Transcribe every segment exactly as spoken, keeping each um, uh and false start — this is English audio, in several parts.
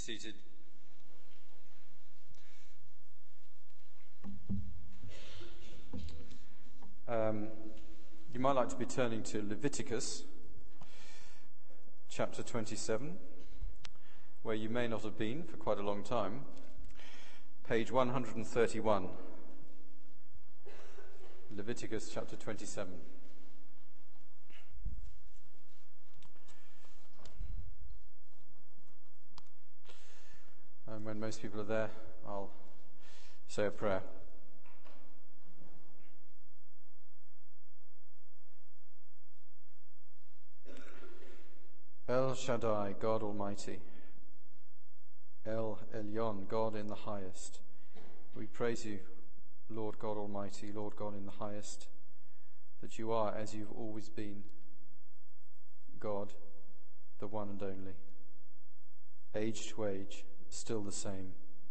seated. Um, you might like to be turning to Leviticus chapter twenty-seven, where you may not have been for quite a long time. Page one hundred thirty-one. Leviticus chapter twenty-seven. And when most people are there, I'll say a prayer. El Shaddai, God Almighty. El Elyon, God in the highest. We praise you, Lord God Almighty, Lord God in the highest, that you are, as you've always been, God, the one and only, age to age, still the same.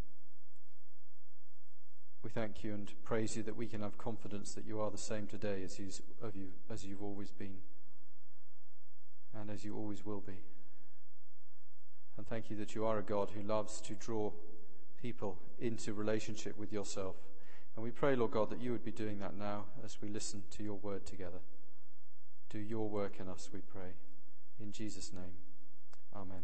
We thank you and praise you that we can have confidence that you are the same today as, you, as you've always been, and as you always will be. And thank you that you are a God who loves to draw people into relationship with yourself. And we pray, Lord God, that you would be doing that now as we listen to your word together. Do your work in us, we pray. In Jesus' name, amen.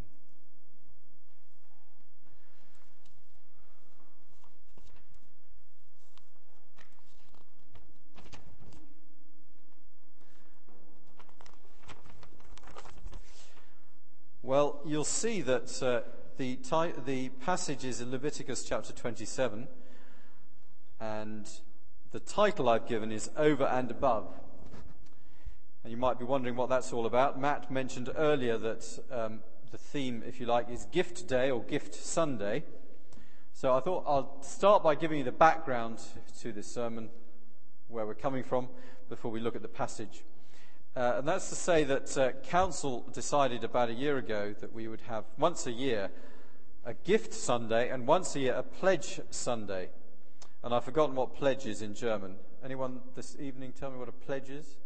Well, you'll see that uh, the, ti- the passage is in Leviticus chapter twenty-seven, and the title I've given is Over and Above. And you might be wondering what that's all about. Matt mentioned earlier that um, the theme, if you like, is Gift Day or Gift Sunday. So I thought I'll start by giving you the background to this sermon, where we're coming from, before we look at the passage. Uh, and that's to say that uh, Council decided about a year ago that we would have once a year a Gift Sunday and once a year a Pledge Sunday. And I've forgotten what pledge is in German. Anyone this evening tell me what a pledge is?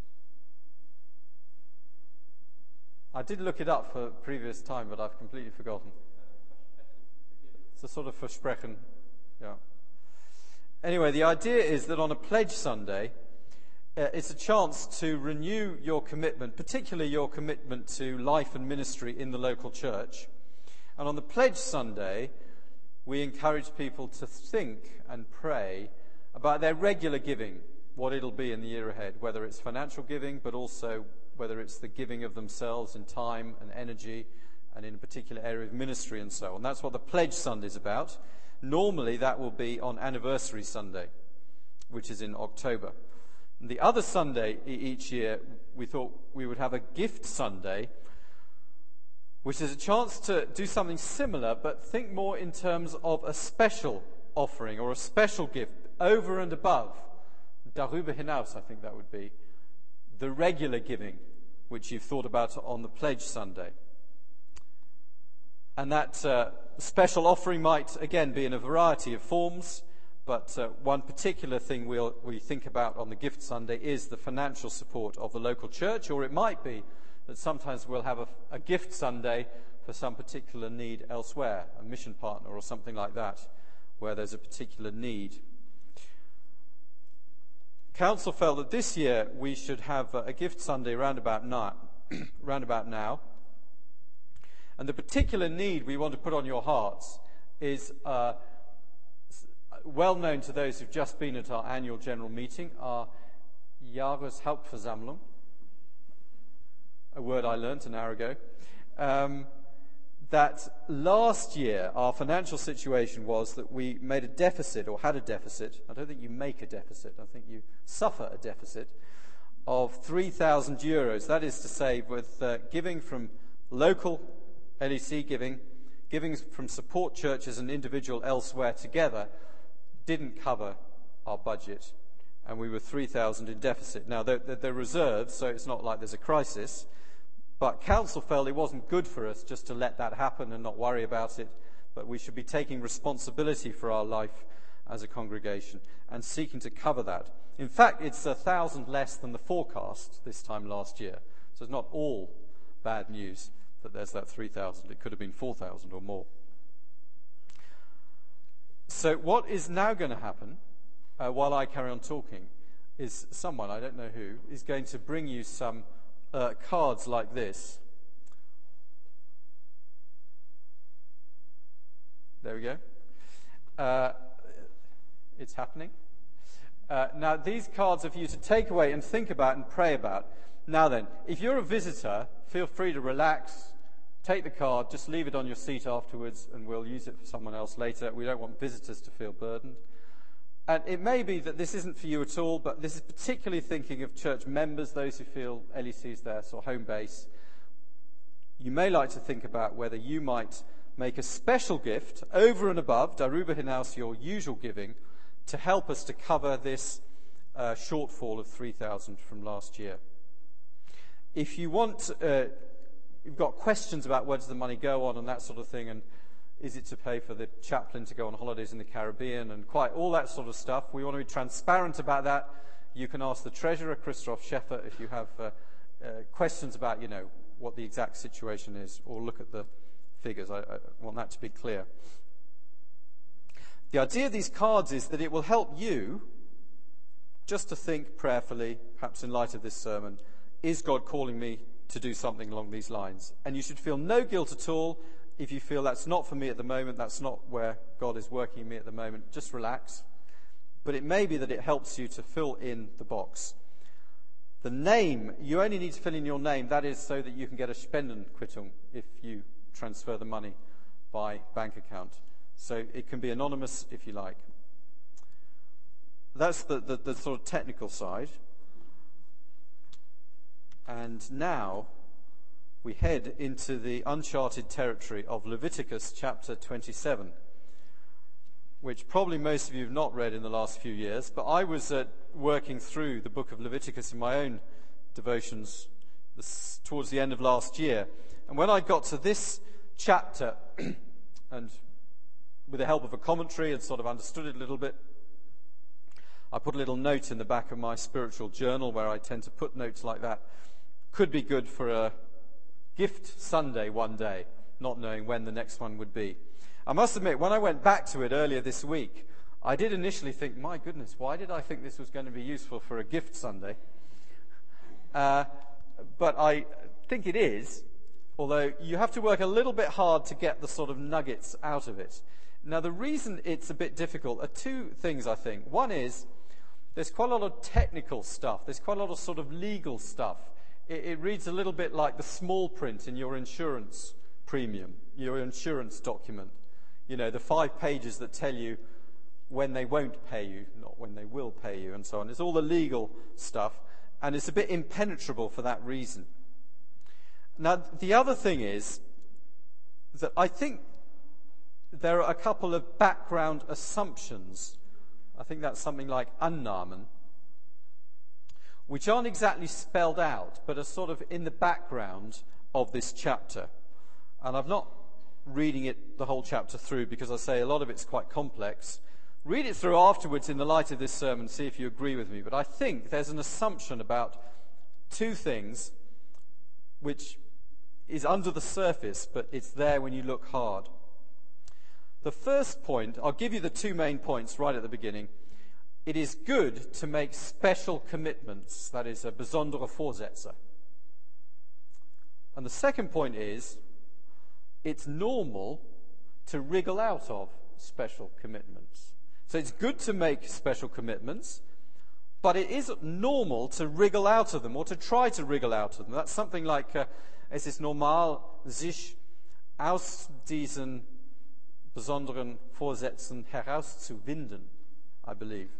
I did look it up for previous time, but I've completely forgotten. It's a sort of Versprechen. Yeah. Anyway, the idea is that on a Pledge Sunday, uh, it's a chance to renew your commitment, particularly your commitment to life and ministry in the local church. And on the Pledge Sunday, we encourage people to think and pray about their regular giving, what it'll be in the year ahead, whether it's financial giving, but also whether it's the giving of themselves in time and energy and in a particular area of ministry and so on. That's what the Pledge Sunday is about. Normally that will be on Anniversary Sunday, which is in October. And the other Sunday each year, we thought we would have a Gift Sunday, which is a chance to do something similar, but think more in terms of a special offering or a special gift over and above, darüber hinaus, I think that would be, the regular giving, which you've thought about on the Pledge Sunday. And that uh, special offering might, again, be in a variety of forms, but uh, one particular thing we'll, we think about on the Gift Sunday is the financial support of the local church, or it might be that sometimes we'll have a, a Gift Sunday for some particular need elsewhere, a mission partner or something like that, where there's a particular need. Council felt that this year we should have a Gift Sunday round about now, round about now. And the particular need we want to put on your hearts is uh, well known to those who've just been at our annual general meeting, our Jahreshauptversammlung, a word I learnt an hour ago, um, that last year our financial situation was that we made a deficit, or had a deficit. I don't think you make a deficit, I think you suffer a deficit of three thousand euros. That is to say, with uh, giving from local L E C giving, giving from support churches and individual elsewhere together, didn't cover our budget, and we were three thousand in deficit. Now, they're, they're reserves, so it's not like there's a crisis, but Council felt it wasn't good for us just to let that happen and not worry about it, but we should be taking responsibility for our life as a congregation and seeking to cover that. In fact, it's a thousand less than the forecast this time last year, so it's not all bad news that there's that three thousand. It could have been four thousand or more. So what is now going to happen, uh, while I carry on talking, is someone, I don't know who, is going to bring you some uh, cards like this. There we go. Uh, it's happening. Uh, now, these cards are for you to take away and think about and pray about. Now then, if you're a visitor, feel free to relax, take the card, just leave it on your seat afterwards, and we'll use it for someone else later. We don't want visitors to feel burdened. And it may be that this isn't for you at all, but this is particularly thinking of church members, those who feel L E C is their sort of home base. You may like to think about whether you might make a special gift over and above, darüber hinaus, your usual giving, to help us to cover this uh, shortfall of three thousand from last year. If you want, uh, you've got questions about where does the money go on and that sort of thing, and is it to pay for the chaplain to go on holidays in the Caribbean and quite all that sort of stuff, we want to be transparent about that. You can ask the treasurer, Christoph Scheffer, if you have uh, uh, questions about, you know, what the exact situation is, or look at the figures. I, I want that to be clear. The idea of these cards is that it will help you just to think prayerfully, perhaps in light of this sermon, is God calling me to do something along these lines? And you should feel no guilt at all if you feel that's not for me at the moment, that's not where God is working in me at the moment. Just relax. But it may be that it helps you to fill in the box. The name, you only need to fill in your name. That is so that you can get a Spendenquittung if you transfer the money by bank account. So it can be anonymous if you like. That's the, the, the sort of technical side. And now we head into the uncharted territory of Leviticus chapter twenty-seven, which probably most of you have not read in the last few years, but I was uh, working through the book of Leviticus in my own devotions this, towards the end of last year. And when I got to this chapter, and with the help of a commentary and sort of understood it a little bit, I put a little note in the back of my spiritual journal where I tend to put notes like that. Could be good for a gift Sunday one day, not knowing when the next one would be. I must admit, when I went back to it earlier this week, I did initially think, my goodness, why did I think this was going to be useful for a gift Sunday? Uh, but I think it is, although you have to work a little bit hard to get the sort of nuggets out of it. Now, the reason it's a bit difficult are two things, I think. One is, there's quite a lot of technical stuff. There's quite a lot of sort of legal stuff. It, it reads a little bit like the small print in your insurance premium, your insurance document. You know, the five pages that tell you when they won't pay you, not when they will pay you, and so on. It's all the legal stuff, and it's a bit impenetrable for that reason. Now, the other thing is that I think there are a couple of background assumptions. I think that's something like Annahmen, which aren't exactly spelled out, but are sort of in the background of this chapter. And I'm not reading it the whole chapter through because I say a lot of it's quite complex. Read it through afterwards in the light of this sermon, see if you agree with me. But I think there's an assumption about two things which is under the surface, but it's there when you look hard. The first point, I'll give you the two main points right at the beginning. It is good to make special commitments, that is, a besondere Vorsätze. And the second point is, it's normal to wriggle out of special commitments. So it's good to make special commitments, but it is normal to wriggle out of them, or to try to wriggle out of them. That's something like, uh, es ist normal, sich aus diesen besonderen Vorsätzen herauszuwinden, I believe.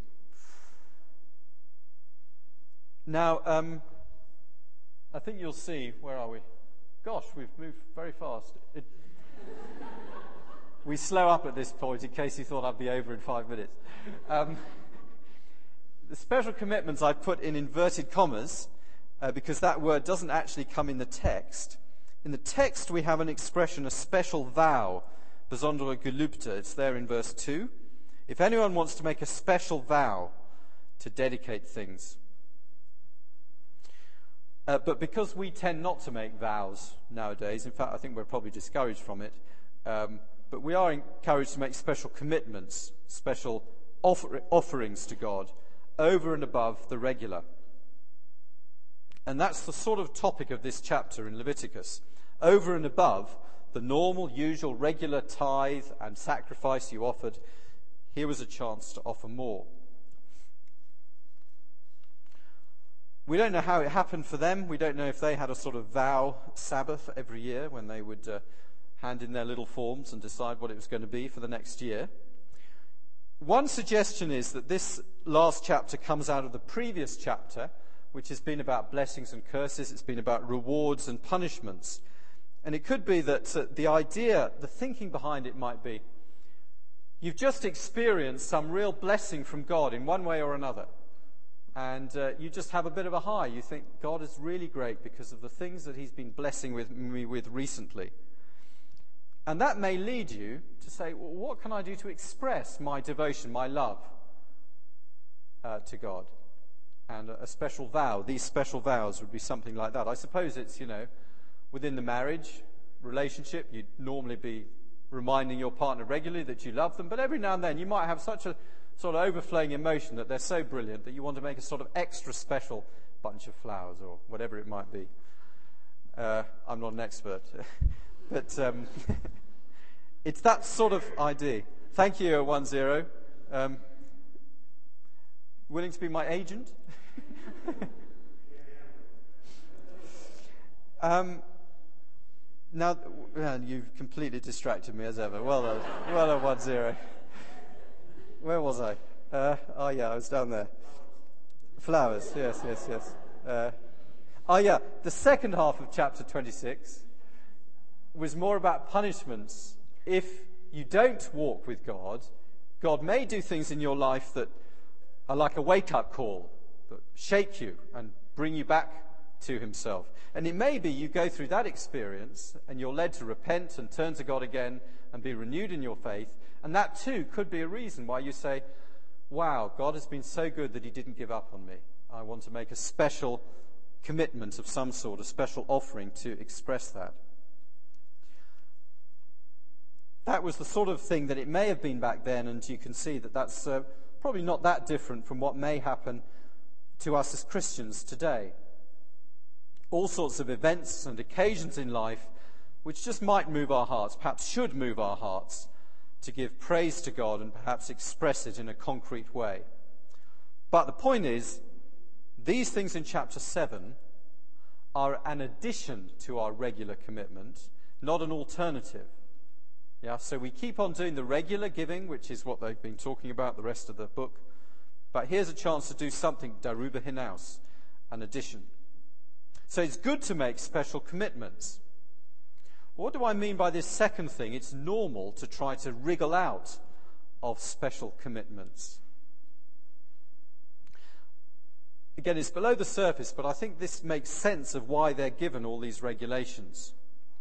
Now, um, I think you'll see, where are we? Gosh, we've moved very fast. It, we slow up at this point in case you thought I'd be over in five minutes. Um, the special commitments I put in inverted commas uh, because that word doesn't actually come in the text. In the text we have an expression, a special vow, besondere Gelübde. It's there in verse two. If anyone wants to make a special vow to dedicate things. Uh, but because we tend not to make vows nowadays, in fact, I think we're probably discouraged from it, um, but we are encouraged to make special commitments, special offer- offerings to God over and above the regular. And that's the sort of topic of this chapter in Leviticus. Over and above the normal, usual, regular tithe and sacrifice you offered, here was a chance to offer more. We don't know how it happened for them. We don't know if they had a sort of vow Sabbath every year when they would uh, hand in their little forms and decide what it was going to be for the next year. One suggestion is that this last chapter comes out of the previous chapter, which has been about blessings and curses. It's been about rewards and punishments. And it could be that uh, the idea, the thinking behind it might be, you've just experienced some real blessing from God in one way or another. And uh, you just have a bit of a high. You think God is really great because of the things that he's been blessing with me with recently. And that may lead you to say, well, what can I do to express my devotion, my love uh, to God? And a special vow, these special vows would be something like that. I suppose it's, you know, within the marriage relationship, you'd normally be reminding your partner regularly that you love them, but every now and then you might have such a sort of overflowing emotion that they're so brilliant that you want to make a sort of extra special bunch of flowers or whatever it might be. Uh, I'm not an expert, but um, it's that sort of idea. Thank you, one zero. Um, willing to be my agent? um, now, well, you've completely distracted me as ever. Well done, well done, one zero. Where was I? Uh, oh, yeah, I was down there. Flowers, yes, yes, yes. Uh, oh, yeah, the second half of chapter twenty-six was more about punishments. If you don't walk with God, God may do things in your life that are like a wake-up call, that shake you and bring you back to himself. And it may be you go through that experience and you're led to repent and turn to God again and be renewed in your faith. And that too could be a reason why you say, wow, God has been so good that he didn't give up on me. I want to make a special commitment of some sort, a special offering to express that. That was the sort of thing that it may have been back then, and you can see that that's uh, probably not that different from what may happen to us as Christians today. All sorts of events and occasions in life which just might move our hearts, perhaps should move our hearts, to give praise to God and perhaps express it in a concrete way. But the point is, these things in chapter seven are an addition to our regular commitment, not an alternative. Yeah, so we keep on doing the regular giving, which is what they've been talking about the rest of the book. But here's a chance to do something daruba hinaus, an addition. So it's good to make special commitments. What do I mean by this second thing? It's normal to try to wriggle out of special commitments. Again, it's below the surface, but I think this makes sense of why they're given all these regulations.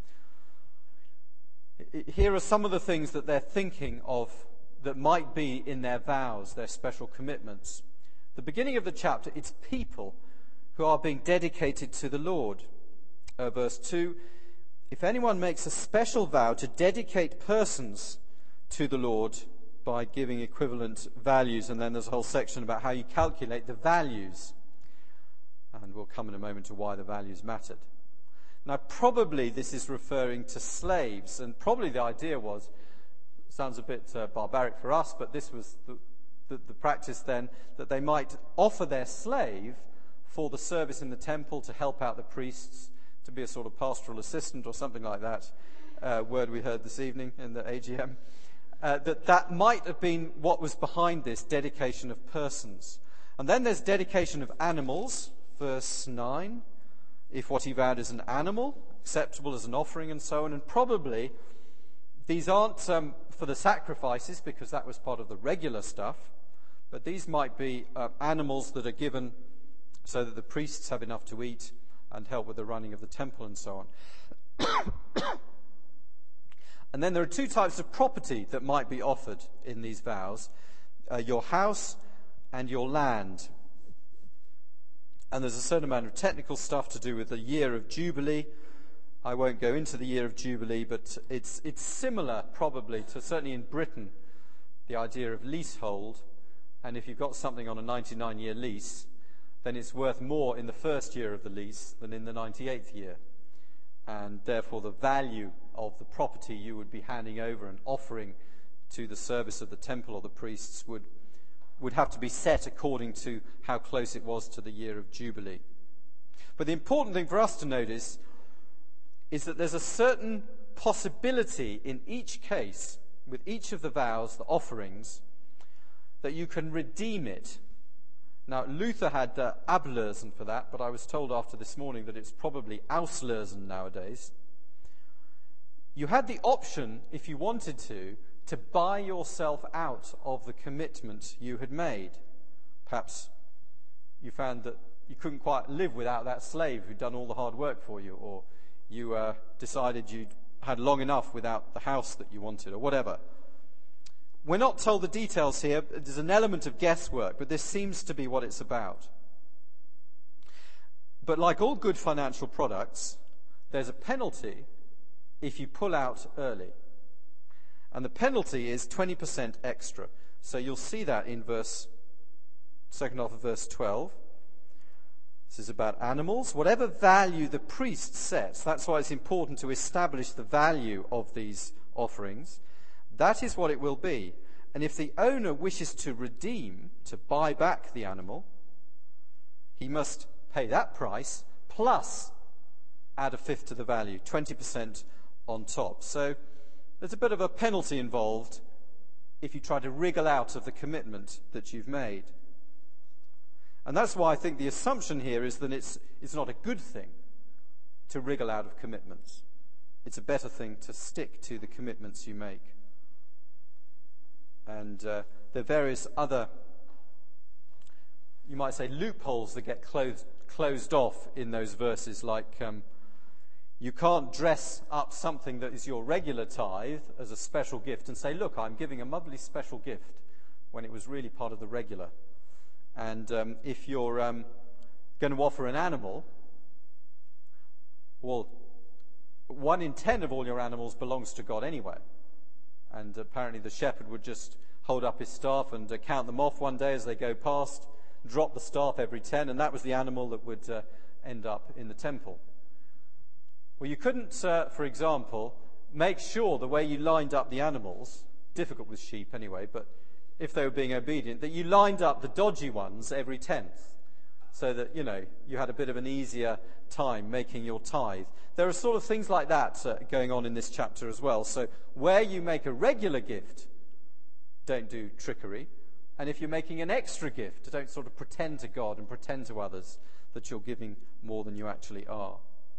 Here are some of the things that they're thinking of that might be in their vows, their special commitments. The beginning of the chapter, it's people who are being dedicated to the Lord. Uh, verse two, if anyone makes a special vow to dedicate persons to the Lord by giving equivalent values, and then there's a whole section about how you calculate the values. And we'll come in a moment to why the values mattered. Now, probably this is referring to slaves, and probably the idea was, sounds a bit uh, barbaric for us, but this was the, the, the practice then, that they might offer their slave for the service in the temple to help out the priests, to be a sort of pastoral assistant or something like that, uh, word we heard this evening in the A G M, uh, that that might have been what was behind this dedication of persons. And then there's dedication of animals, verse nine. If what he vowed is an animal, acceptable as an offering and so on. And probably these aren't um, for the sacrifices, because that was part of the regular stuff, but these might be uh, animals that are given so that the priests have enough to eat and help with the running of the temple and so on. And then there are two types of property that might be offered in these vows. Uh, your house and your land. And there's a certain amount of technical stuff to do with the year of Jubilee I won't go into the year of Jubilee, but it's it's similar probably to, certainly in Britain, the idea of leasehold. And if you've got something on a ninety-nine year lease, then it's worth more in the first year of the lease than in the ninety-eighth year. And therefore the value of the property you would be handing over and offering to the service of the temple or the priests would, would have to be set according to how close it was to the year of Jubilee. But the important thing for us to notice is that there's a certain possibility in each case, with each of the vows, the offerings, that you can redeem it. Now, Luther had uh, Ablösen for that, but I was told after this morning that it's probably Auslösen nowadays. You had the option, if you wanted to, to buy yourself out of the commitment you had made. Perhaps you found that you couldn't quite live without that slave who'd done all the hard work for you, or you uh, decided you'd had long enough without the house that you wanted, or whatever. We're not told the details here. There's an element of guesswork, but this seems to be what it's about. But like all good financial products, there's a penalty if you pull out early. And the penalty is twenty percent extra. So you'll see that in verse, second half of verse twelve. This is about animals. Whatever value the priest sets, that's why it's important to establish the value of these offerings. That is what it will be. And if the owner wishes to redeem, to buy back the animal, he must pay that price plus add a fifth to the value, twenty percent on top. So there's a bit of a penalty involved if you try to wriggle out of the commitment that you've made. And that's why I think the assumption here is that it's, it's not a good thing to wriggle out of commitments. It's a better thing to stick to the commitments you make. And uh, there are various other, you might say, loopholes that get closed, closed off in those verses, like um, you can't dress up something that is your regular tithe as a special gift and say, look, I'm giving a lovely special gift, when it was really part of the regular. And um, if you're um, going to offer an animal, well, one in ten of all your animals belongs to God anyway. And apparently the shepherd would just hold up his staff and uh, count them off one day as they go past, drop the staff every ten, and that was the animal that would uh, end up in the temple. Well, you couldn't, uh, for example, make sure the way you lined up the animals, difficult with sheep anyway, but if they were being obedient, that you lined up the dodgy ones every tenth, so that, you know, you had a bit of an easier time making your tithe. There are sort of things like that uh, going on in this chapter as well. So where you make a regular gift, don't do trickery. And if you're making an extra gift, don't sort of pretend to God and pretend to others that you're giving more than you actually are.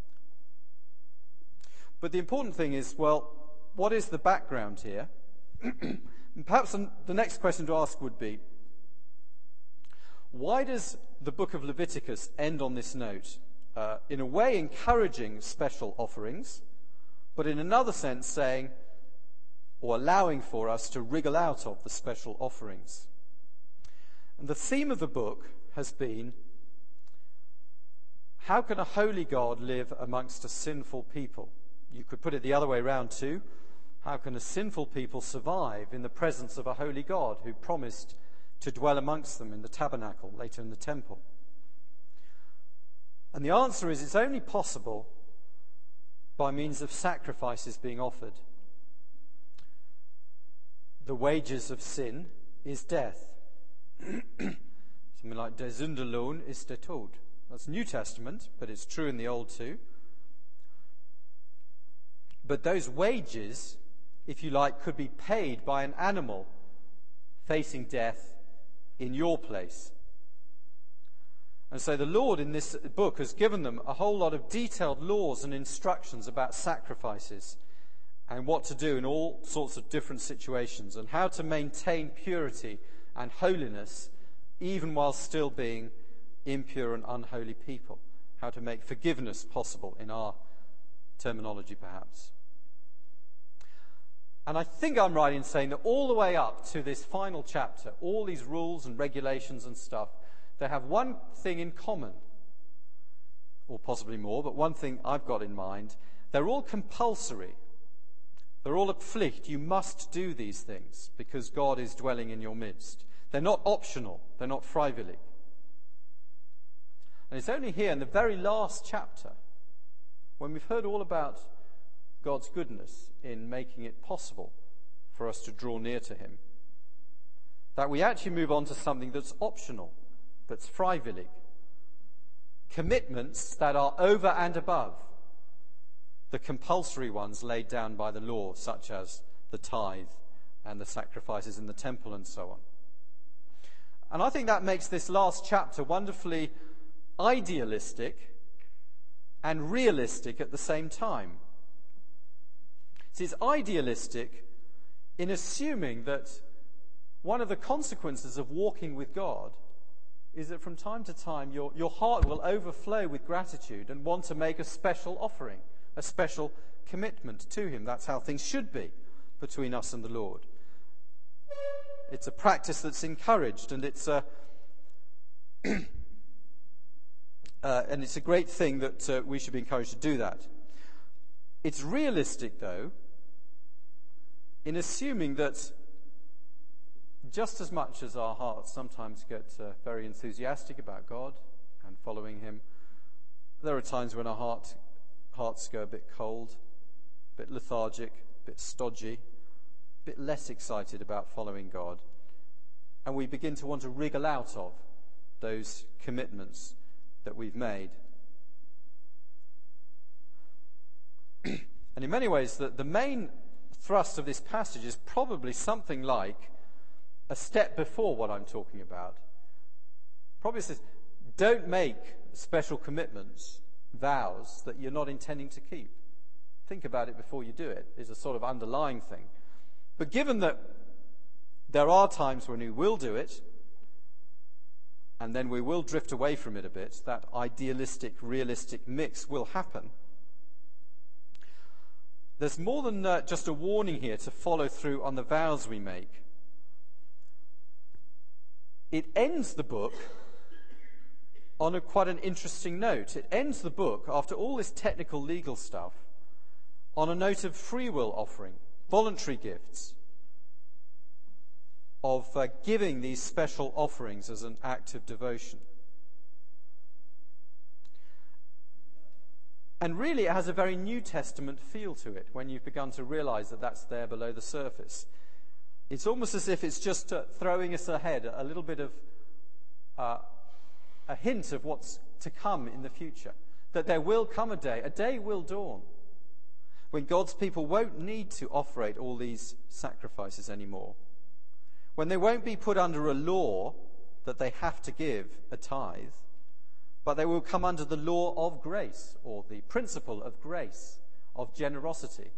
But the important thing is, well, what is the background here? Perhaps the next question to ask would be, why does the book of Leviticus end on this note? Uh, in a way encouraging special offerings, but in another sense saying, or allowing for us to wriggle out of the special offerings. And the theme of the book has been, how can a holy God live amongst a sinful people? You could put it the other way around too. How can a sinful people survive in the presence of a holy God who promised to dwell amongst them in the tabernacle, later in the temple? And the answer is, it's only possible by means of sacrifices being offered. The wages of sin is death. Something like, der Sündelohn ist der Tod. That's New Testament, but it's true in the Old too. But those wages, if you like, could be paid by an animal facing death in your place. And so the Lord in this book has given them a whole lot of detailed laws and instructions about sacrifices and what to do in all sorts of different situations and how to maintain purity and holiness even while still being impure and unholy people. How to make forgiveness possible in our terminology, perhaps. And I think I'm right in saying that all the way up to this final chapter, all these rules and regulations and stuff, they have one thing in common, or possibly more, but one thing I've got in mind, They're all compulsory. They're all a pflicht. You must do these things because God is dwelling in your midst. They're not optional. They're not freiwillig. And it's only here in the very last chapter, when we've heard all about God's goodness in making it possible for us to draw near to him, that we actually move on to something that's optional, that's freiwillig. Commitments that are over and above the compulsory ones laid down by the law, such as the tithe and the sacrifices in the temple and so on. And I think that makes this last chapter wonderfully idealistic and realistic at the same time. See, it's idealistic in assuming that one of the consequences of walking with God is that from time to time your, your heart will overflow with gratitude and want to make a special offering, a special commitment to him. That's how things should be between us and the Lord. It's a practice that's encouraged, and it's a uh, and it's a great thing that uh, we should be encouraged to do that. It's realistic, though, in assuming that just as much as our hearts sometimes get uh, very enthusiastic about God and following him, there are times when our heart, hearts go a bit cold, a bit lethargic, a bit stodgy, a bit less excited about following God. And we begin to want to wriggle out of those commitments that we've made. And in many ways, the, the main thrust of this passage is probably something like a step before what I'm talking about. Probably says, don't make special commitments, vows, that you're not intending to keep. Think about it before you do it, is a sort of underlying thing. But given that there are times when we will do it, and then we will drift away from it a bit, that idealistic, realistic mix will happen. There's more than uh, just a warning here to follow through on the vows we make. It ends the book on a quite an interesting note. It ends the book, after all this technical legal stuff, on a note of free will offering, voluntary gifts, of uh, giving these special offerings as an act of devotion. And really it has a very New Testament feel to it when you've begun to realize that that's there below the surface. It's almost as if it's just uh, throwing us ahead a little bit of uh, a hint of what's to come in the future. That there will come a day, a day will dawn, when God's people won't need to offer all these sacrifices anymore. When they won't be put under a law that they have to give a tithe, but they will come under the law of grace, or the principle of grace, of generosity.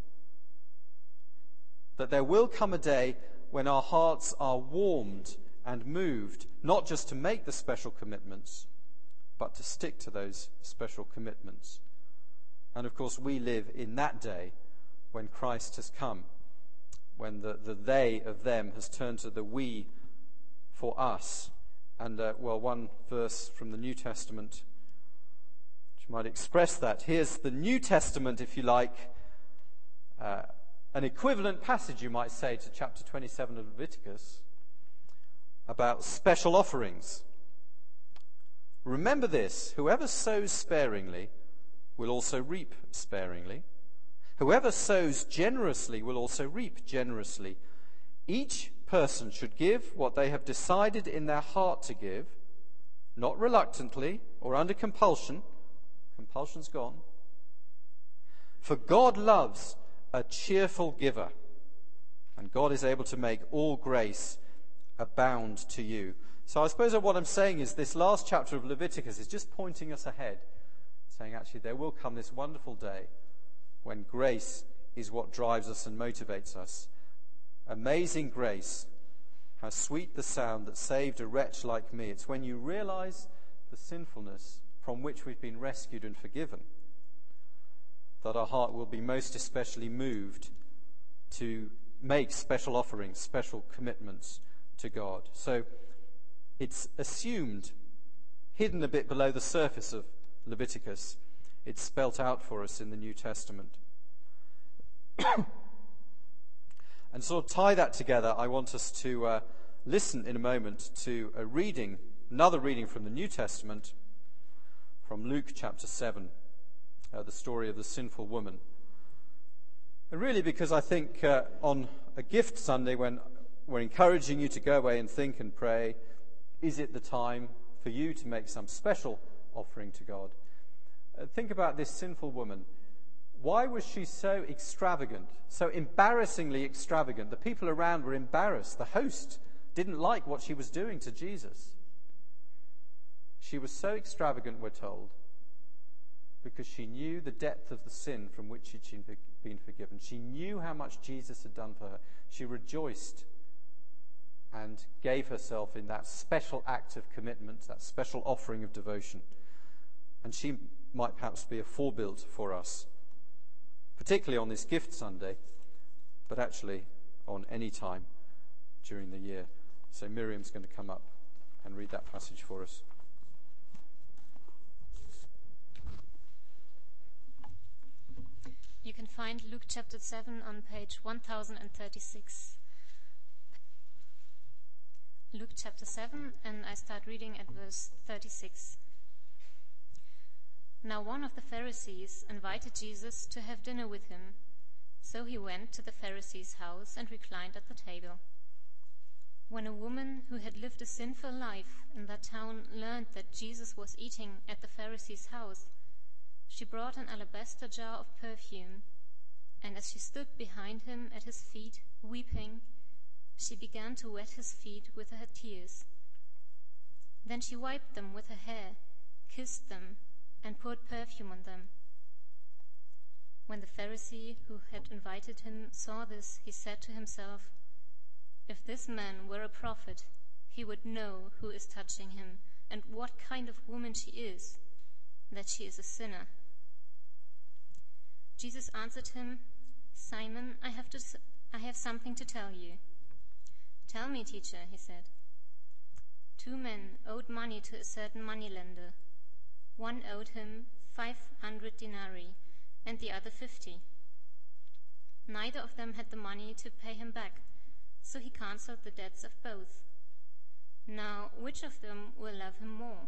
That there will come a day when our hearts are warmed and moved, not just to make the special commitments, but to stick to those special commitments. And of course we live in that day when Christ has come, when the, the they of them has turned to the we for us. And, uh, well, one verse from the New Testament which might express that. Here's the New Testament, if you like, uh, an equivalent passage, you might say, to chapter twenty-seven of Leviticus about special offerings. Remember this, whoever sows sparingly will also reap sparingly. Whoever sows generously will also reap generously. Each person should give what they have decided in their heart to give, not reluctantly or under compulsion. Compulsion's gone. For God loves a cheerful giver, and God is able to make all grace abound to you. So I suppose what I'm saying is this last chapter of Leviticus is just pointing us ahead, saying actually there will come this wonderful day when grace is what drives us and motivates us. Amazing grace, how sweet the sound that saved a wretch like me. It's when you realize the sinfulness from which we've been rescued and forgiven that our heart will be most especially moved to make special offerings, special commitments to God. So it's assumed, hidden a bit below the surface of Leviticus. It's spelt out for us in the New Testament. And sort of tie that together, I want us to uh, listen in a moment to a reading, another reading from the New Testament, from Luke chapter seven, uh, the story of the sinful woman. And really because I think uh, on a gift Sunday, when we're encouraging you to go away and think and pray, is it the time for you to make some special offering to God? Uh, think about this sinful woman. Why was she so extravagant, so embarrassingly extravagant? The people around were embarrassed. The host didn't like what she was doing to Jesus. She was so extravagant, we're told, because she knew the depth of the sin from which she'd been forgiven. She knew how much Jesus had done for her. She rejoiced and gave herself in that special act of commitment, that special offering of devotion. And she might perhaps be a forebild for us, particularly on this gift Sunday, but actually on any time during the year. So Miriam's going to come up and read that passage for us. You can find Luke chapter seven on page one thousand thirty-six. Luke chapter seven, and I start reading at verse thirty-six. Now one of the Pharisees invited Jesus to have dinner with him. So he went to the Pharisee's house and reclined at the table. When a woman who had lived a sinful life in that town learned that Jesus was eating at the Pharisee's house, she brought an alabaster jar of perfume, and as she stood behind him at his feet, weeping, she began to wet his feet with her tears. Then she wiped them with her hair, kissed them, and poured perfume on them. When the Pharisee who had invited him saw this, he said to himself, "If this man were a prophet, he would know who is touching him, and what kind of woman she is, that she is a sinner." Jesus answered him, "Simon, I have, to, I have something to tell you." "Tell me, teacher," he said. Two men owed money to a certain moneylender. One owed him five hundred denarii, and the other fifty. Neither of them had the money to pay him back, so he cancelled the debts of both. Now, which of them will love him more?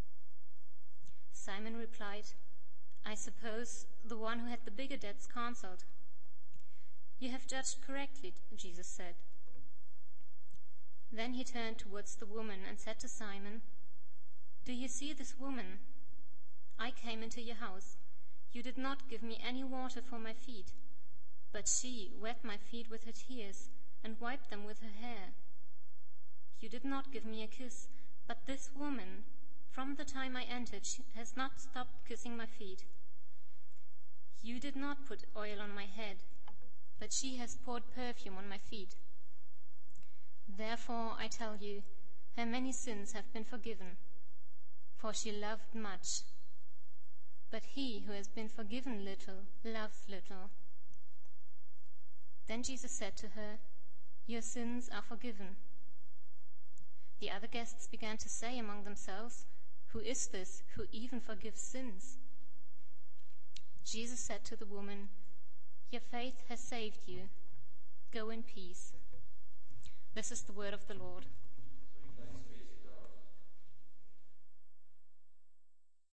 Simon replied, "I suppose the one who had the bigger debts cancelled." "You have judged correctly," Jesus said. Then he turned towards the woman and said to Simon, "Do you see this woman? I came into your house. You did not give me any water for my feet, but she wet my feet with her tears and wiped them with her hair. You did not give me a kiss, but this woman, from the time I entered, she has not stopped kissing my feet. You did not put oil on my head, but she has poured perfume on my feet. Therefore, I tell you, her many sins have been forgiven, for she loved much. But he who has been forgiven little loves little." Then Jesus said to her, "Your sins are forgiven." The other guests began to say among themselves, "Who is this who even forgives sins?" Jesus said to the woman, "Your faith has saved you. Go in peace." This is the word of the Lord.